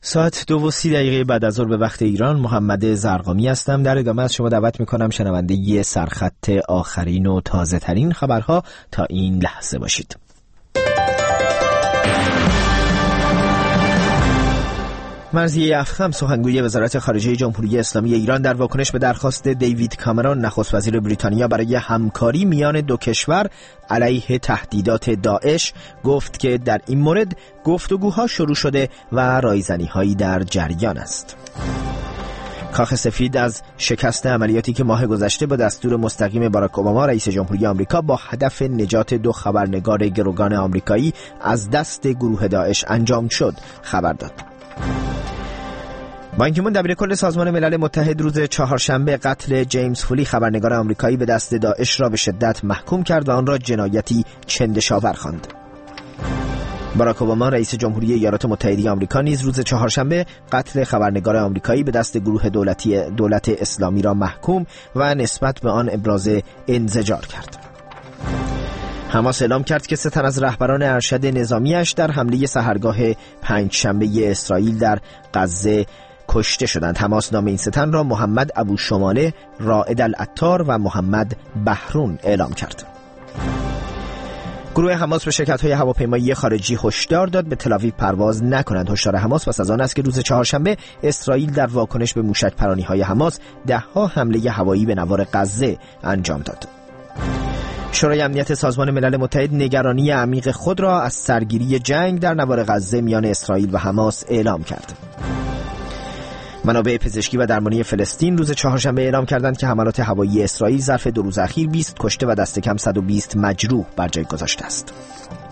ساعت 2:30 بعد از ظهر به وقت ایران. محمد زرقامی هستم. در ادامه از شما دعوت میکنم شنونده ی سرخط آخرین و تازه ترین خبرها تا این لحظه باشید. مرضیه افخم، سخنگوی وزارت خارجه جمهوری اسلامی ایران، در واکنش به درخواست دیوید کامرون، نخست وزیر بریتانیا، برای همکاری میان دو کشور علیه تهدیدات داعش گفت که در این مورد گفتگوها شروع شده و رایزنی‌هایی در جریان است. کاخ سفید از شکست عملیاتی که ماه گذشته با دستور مستقیم باراک اوباما رئیس جمهوری آمریکا با هدف نجات 2 خبرنگار گروگان آمریکایی از دست گروه داعش انجام شد خبر داد. بان کی مون دبیرکل سازمان ملل متحد روز چهارشنبه قتل جیمز فولی خبرنگار آمریکایی به دست داعش را به شدت محکوم کرد و آن را جنایتی چندشاور خواند. باراک اوباما رئیس جمهوری ایالات متحده آمریکا نیز روز چهارشنبه قتل خبرنگار آمریکایی به دست گروه دولت اسلامی را محکوم و نسبت به آن ابراز انزجار کرد. حماس اعلام کرد که 3 تن از رهبران ارشد نظامیش در حمله سحرگاه پنجشنبه اسرائیل در غزه کشته شدند. حماس نام این 3 تن را محمد ابو شماله، رائد العطار و محمد بحرون اعلام کرد. گروه حماس به شرکت‌های هواپیمایی خارجی هشدار داد به تل‌آویو پرواز نکنند. هشدار حماس پس از آن است که روز چهارشنبه اسرائیل در واکنش به موشک‌پرانی‌های حماس 10 حمله هوایی به نوار غزه انجام داد. شورای امنیت سازمان ملل متحد نگرانی عمیق خود را از سرگیری جنگ در نوار غزه میان اسرائیل و حماس اعلام کرد. منابع پزشکی و درمانی فلسطین روز چهارشنبه اعلام کردند که حملات هوایی اسرائیل ظرف 2 روز اخیر 20 کشته و دست کم 120 مجروح بر جای گذاشته است.